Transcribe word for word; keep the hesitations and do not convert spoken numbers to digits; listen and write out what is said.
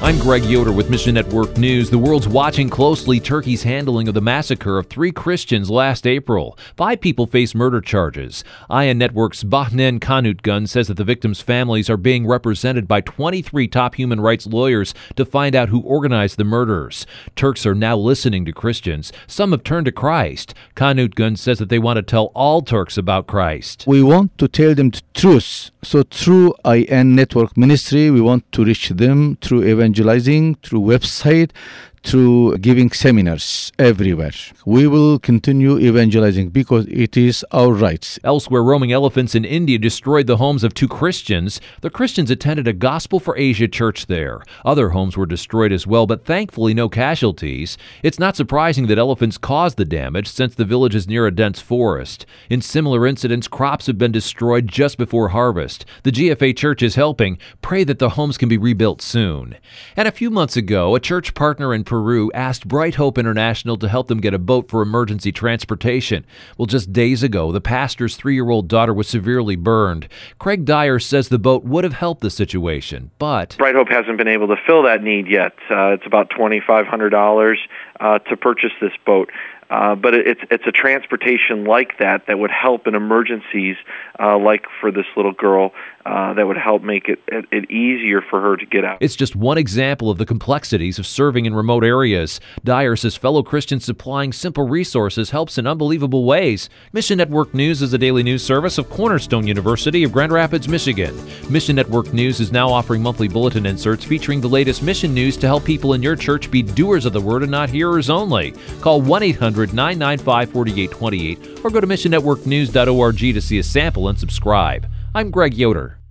I'm Greg Yoder with Mission Network News. The world's watching closely Turkey's handling of the massacre of three Christians last April. Five people face murder charges. I A N Network's Bahnen Kanutgun says that the victims' families are being represented by twenty-three top human rights lawyers to find out who organized the murders. Turks are now listening to Christians. Some have turned to Christ. Kanutgun says that they want to tell all Turks about Christ. We want to tell them the truth. So through I A N Network Ministry, we want to reach them through evangelizing, through website, through giving seminars everywhere. We will continue evangelizing because it is our rights. Elsewhere, roaming elephants in India destroyed the homes of two Christians. The Christians attended a Gospel for Asia church there. Other homes were destroyed as well, but thankfully no casualties. It's not surprising that elephants caused the damage since the village is near a dense forest. In similar incidents, crops have been destroyed just before harvest. The G F A church is helping. Pray that the homes can be rebuilt soon. And a few months ago, a church partner in Peru asked Bright Hope International to help them get a boat for emergency transportation. Well, just days ago, the pastor's three-year-old daughter was severely burned. Craig Dyer says the boat would have helped the situation, but Bright Hope hasn't been able to fill that need yet. Uh, it's about twenty-five hundred dollars uh, to purchase this boat. Uh, but it's it's a transportation like that that would help in emergencies, uh, like for this little girl, uh, that would help make it, it, it easier for her to get out. It's just one example of the complexities of serving in remote areas. Dyer says fellow Christians supplying simple resources helps in unbelievable ways. Mission Network News is a daily news service of Cornerstone University of Grand Rapids, Michigan. Mission Network News is now offering monthly bulletin inserts featuring the latest mission news to help people in your church be doers of the word and not hearers only. Call one eight hundred nine nine five four eight two eight or go to mission network news dot org to see a sample and subscribe. I'm Greg Yoder.